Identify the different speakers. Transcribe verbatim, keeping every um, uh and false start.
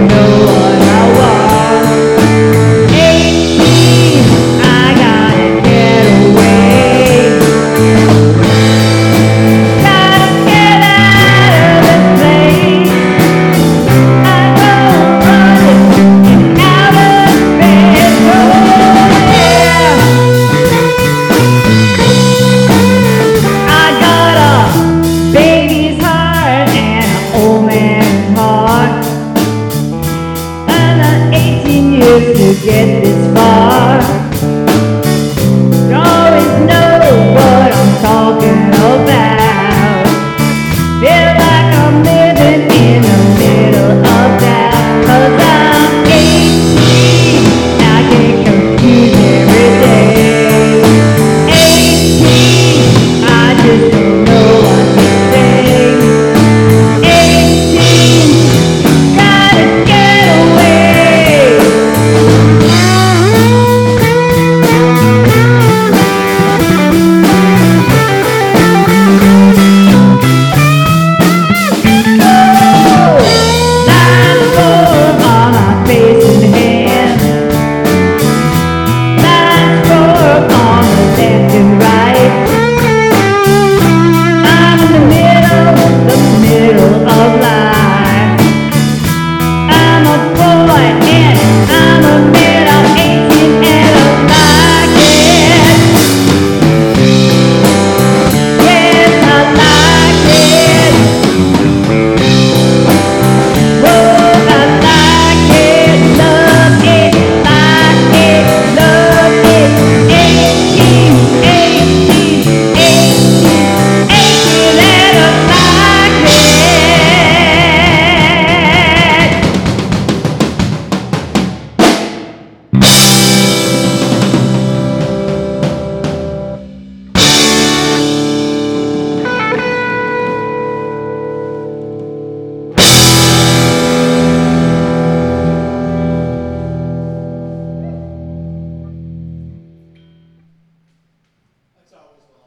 Speaker 1: know what I want. eighteen, I gotta get away. Gotta get out of this place. I go running in outer space. Oh yeah. I got a baby's heart and an old man's heart, and uh, eighteen years to get